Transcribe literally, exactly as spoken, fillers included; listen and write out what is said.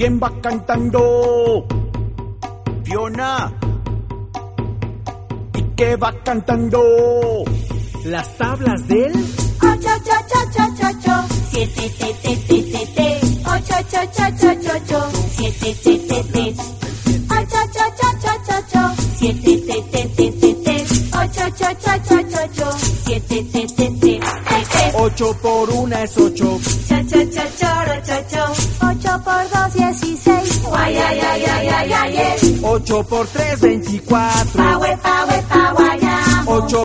¿Quién va cantando? Fiona. ¿Y qué va cantando? Las tablas del ocho, ocho, ocho, ocho, ocho, siete, te, te, te, te, te, ocho, ocho, ocho, ocho, ocho, siete, te, te, te, ocho, ocho, ocho, ocho, ocho, siete, te, te, te, te, te, ocho, ocho, ocho, ocho, ocho, siete, te, te, te, te, te. Ocho por una es ocho. Cha, cha, cha, choro, cho, cho. Ocho por dos, dieciséis. Guay, ay, ay, ay, ay, ay, ay. Ocho por tres, veinticuatro. Pa, we, pa, we, pa, guayamo. Ocho